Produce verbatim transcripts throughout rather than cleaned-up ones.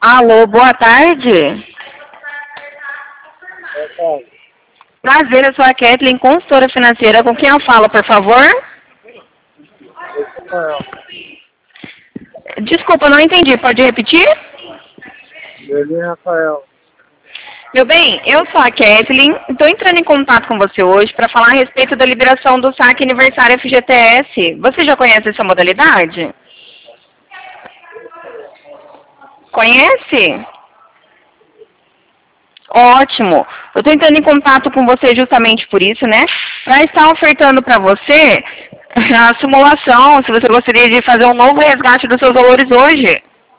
Alô, boa tarde. Prazer, eu sou a Kathleen, consultora financeira. Com quem eu falo, por favor? Desculpa, não entendi. Pode repetir? Belém, Rafael. Meu bem, eu sou a Kathleen. Estou entrando em contato com você hoje para falar a respeito da liberação do saque aniversário F G T S. Você já conhece essa modalidade? Conhece? Ótimo. Eu estou entrando em contato com você justamente por isso, né? Para estar ofertando para você a simulação, se você gostaria de fazer um novo resgate dos seus valores hoje.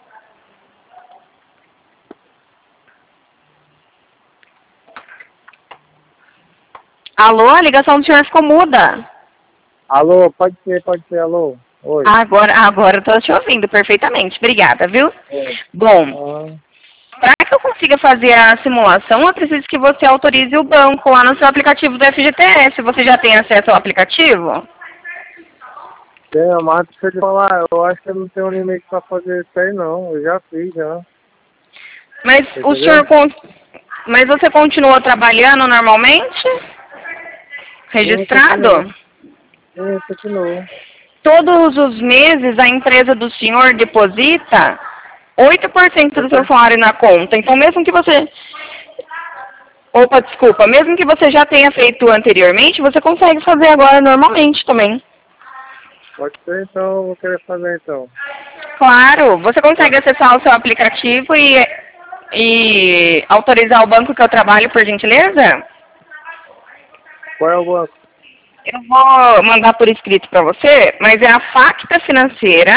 Alô, a ligação do senhor ficou muda. Alô, pode ser, pode ser, alô. Oi. Agora, agora eu estou te ouvindo perfeitamente. Obrigada, viu? Oi. Bom, Ah, para que eu consiga fazer a simulação, eu preciso que você autorize o banco lá no seu aplicativo do F G T S. Você já tem acesso ao aplicativo? tem, mas deixa eu te falar, eu acho que eu não tenho limite pra fazer isso aí não. Eu já fiz, já. Mas Você o entendeu? senhor, con- mas você continua trabalhando normalmente? Sim, continua. Registrado? Sim, continua. Todos os meses a empresa do senhor deposita oito por cento do seu Você? salário na conta. Então, mesmo que você... Opa, desculpa. Mesmo que você já tenha feito anteriormente, você consegue fazer agora normalmente também. Pode ser, então eu vou querer fazer então. Claro, você consegue Tá. acessar o seu aplicativo e, e autorizar o banco que eu trabalho, por gentileza? Qual é o banco? Eu vou mandar por escrito para você, mas é a Facta Financeira,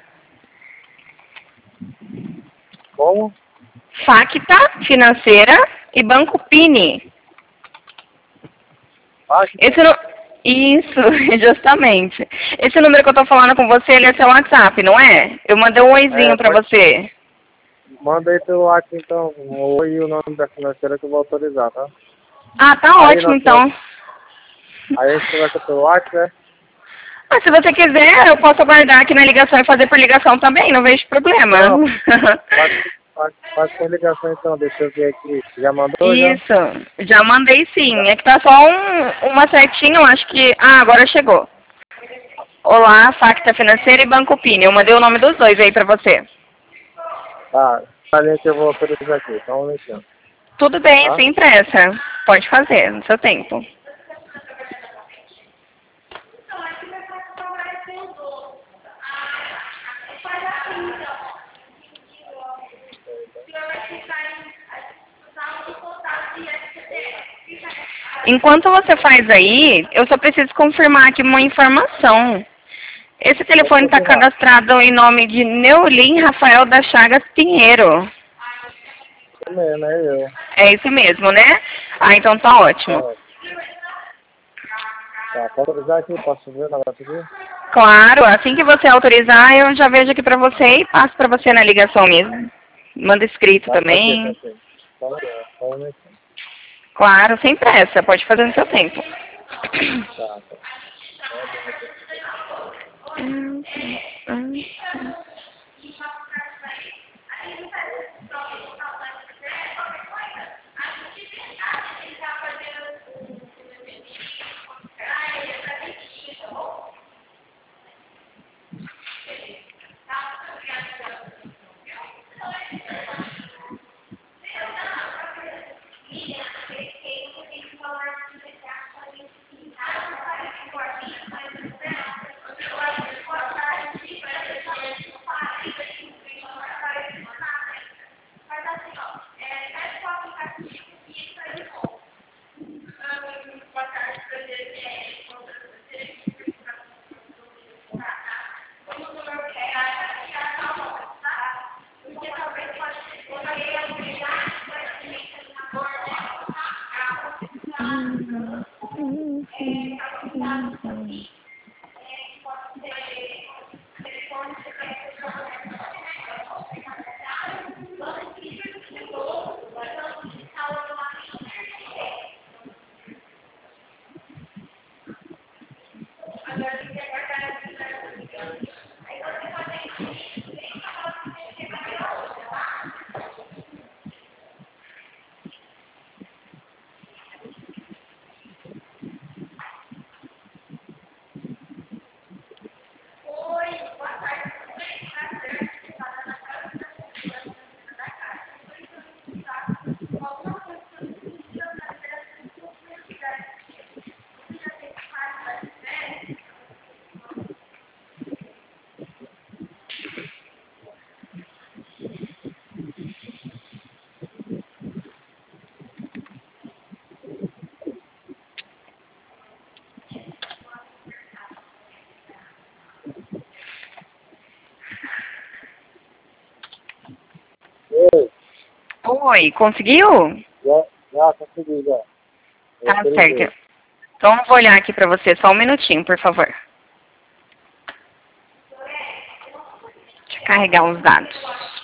Como? Facta Financeira e Banco Pini. Pacta? Esse no... Isso, justamente. Esse número que eu tô falando com você, ele é seu WhatsApp, não é? Eu mandei um É, oizinho pra pode. você. Manda aí teu WhatsApp então. Oi e o nome da financeira que eu vou autorizar, tá? Ah, tá Aí ótimo nós então. conversa, aí a gente conversa pelo WhatsApp, né? Mas se você quiser, eu posso aguardar aqui na ligação e fazer por ligação também, não vejo problema. Não, faz, faz, faz por ligação então, deixa eu ver aqui. Já mandou já? Isso, já mandei sim. Tá. É que tá só um, uma setinha, eu acho que... Ah, agora chegou. Olá, Facta Financeira e Banco Pini. Eu mandei o nome dos dois aí pra você. Tá, a gente eu vou autorizar aqui, só um minutinho. Tudo bem, Tá? sem pressa. Pode fazer, no seu tempo. Enquanto você faz aí, eu só preciso confirmar aqui uma informação. Esse Pode telefone está confirmar. cadastrado em nome de Neolin Rafael das Chagas Pinheiro. Isso mesmo, é eu. É isso mesmo, né? Ah, então tá ótimo. Tá, tá, pode autorizar aqui, posso ver o negócio aqui? Claro, assim que você autorizar, eu já vejo aqui pra você e passo pra você na ligação mesmo. Manda escrito Tá, tá aqui, tá também. aqui. Só um só um minutinho. Claro, sem pressa, pode fazer no seu tempo. Tá, tá. Só um minutinho. Oi, conseguiu? Já, já consegui, já. Já Tá autorizei. certo. Então eu vou olhar aqui pra você, só um minutinho, por favor. Deixa eu carregar os dados.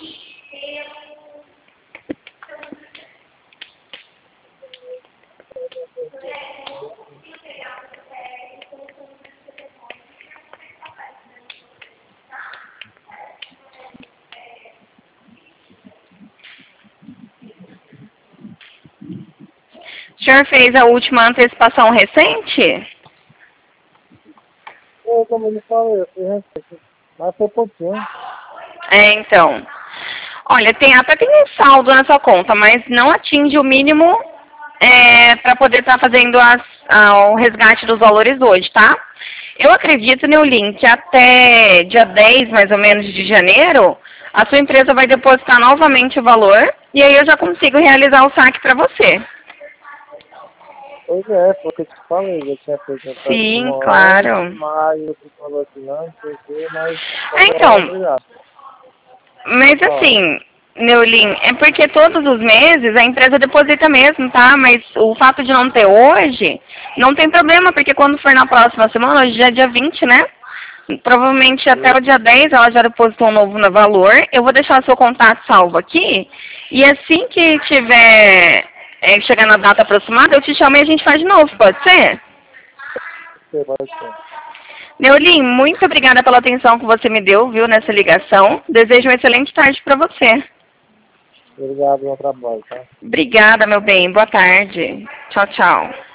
O senhor fez a última antecipação recente? Eu também não falei, eu fui recente. Mas foi pouquinho. É, então. Olha, tem, até tem um saldo na sua conta, mas não atinge o mínimo é, para poder estar fazendo as, a, o resgate dos valores hoje, tá? Eu acredito, Neulin, que até dia dez, mais ou menos, de janeiro, a sua empresa vai depositar novamente o valor e aí eu já consigo realizar o saque para você. Pois é, foi o que eu te falei, eu tinha feito essa Sim, última claro. hora, mas você falou que não, não sei o quê, mas... É, então, Obrigado. mas assim, Neulin, é porque todos os meses a empresa deposita mesmo, tá? Mas o fato de não ter hoje, não tem problema, porque quando for na próxima semana, hoje já é dia vinte, né? Provavelmente até o dia dez ela já depositou um novo valor. Eu vou deixar o seu contato salvo aqui. E assim que tiver, é, chegar na data aproximada, eu te chamo e a gente faz de novo, pode ser? Sim, pode ser. Neulin, muito obrigada pela atenção que você me deu, viu, nessa ligação. Desejo uma excelente tarde para você. Obrigado, bom trabalho, tá? Obrigada, meu bem. Boa tarde. Tchau, tchau.